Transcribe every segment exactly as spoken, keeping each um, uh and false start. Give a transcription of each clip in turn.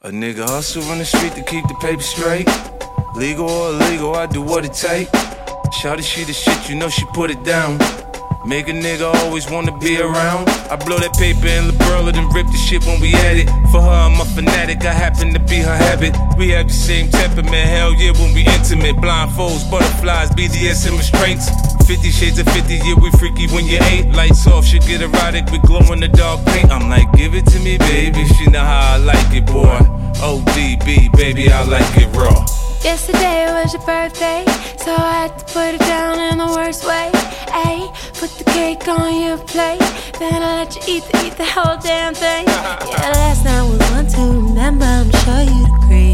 A nigga hustle on the street to keep the paper straight. Legal or illegal, I do what it take. Shawty, she the shit, you know she put it down. Make a nigga always wanna be around. I blow that paper in LeBron and rip the shit when we at it. For her, I'm a fanatic, I happen to be her habit. We have the same temperament, hell yeah, when we intimate. Blindfolds, butterflies, B D S M restraints. Fifty shades of fifty, yeah, we freaky when you eight. Lights off, shit get erotic, we glow in the dark paint. I'm like, give it to me, baby, she know how I like it, boy. O D B, baby, I like it raw. Yesterday was your birthday, so I had to put it down in the worst way. Ayy, put the cake on your plate, then I let you eat the, eat the whole damn thing. Yeah, last night was one to remember, I'm sure you'd agree.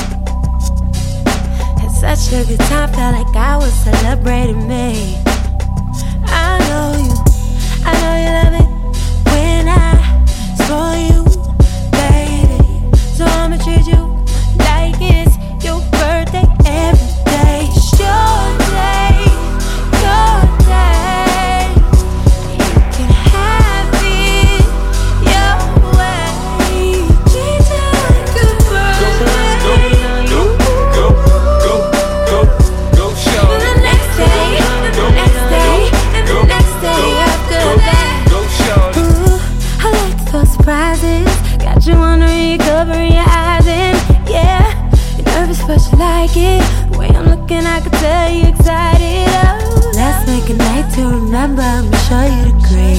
Had such a good time, felt like I was celebrating me. I know you, I know you love it when I spoil you, baby. So I'ma treat you like it's your birthday every day. It's your day, your day. You can have it your way. Treat you like a birthday. Go, go, go, go, go, go, show. And the next day, and the next day, and the next day after that. Go, show. Ooh, I like those surprises. Got you wondering, you covering your eyes and yeah. Nervous, but you like it. The way I'm looking, I can tell you excited. Oh, let's make a night to remember. I'm sure you'd agree.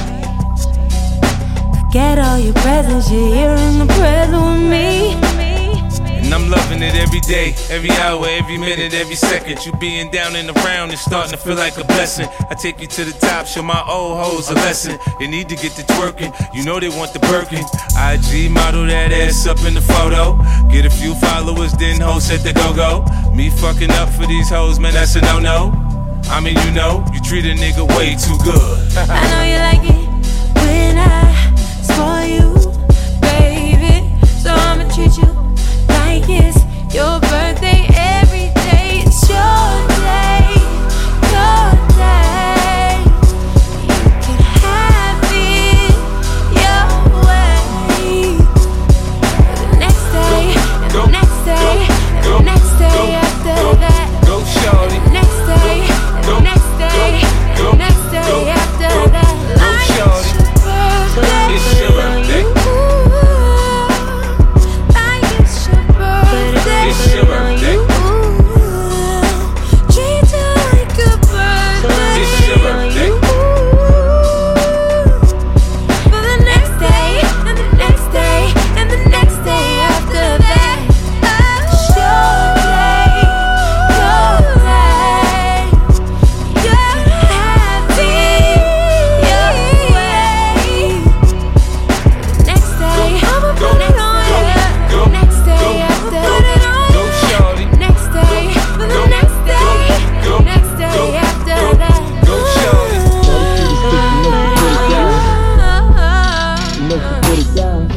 Forget all your presents, you're here in the present with me. And I'm loving it every day, every hour, every minute, every second. You being down and around is starting to feel like a blessing. I take you to the top, show my old hoes a lesson. They need to get to twerking, you know they want the Birkin. I G model that ass up in the photo. Get a few followers, then host at the go-go. Me fucking up for these hoes, man, that's a no-no. I mean, you know, you treat a nigga way too good. I know you like it when I spoil you, baby. So I'ma treat you like it's your birthday every day. It's your day, your day. You can have it your way. The next day, and the next day, and the next day after that. Go, shorty. The next day, and the next day, and the next day after that. Like It's your birthday. Like it's your birthday. It's your birthday. Treat you like a birthday. It's your birthday. For the next day, and the next day, and the next day after that. It's your day, your day. You can have it your way. Next day, I'ma put it on you. Next day after that. Go, shorty. Next day, for the next day, next day after that. Go, shorty. You know she put it down.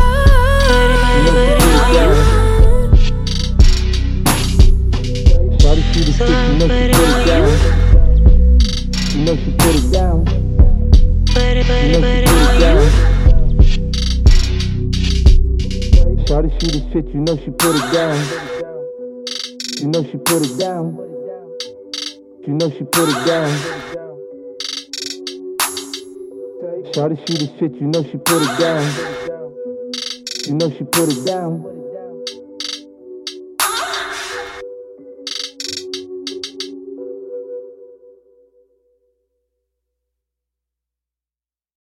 Shawty see the stick, you know she put it down. You know she put it down. You know she put it down. Shawty see the shit, you know she put it down. You know she put it down. You know she put it down. Shawty see the shit, you know she put it down. You know she put it down.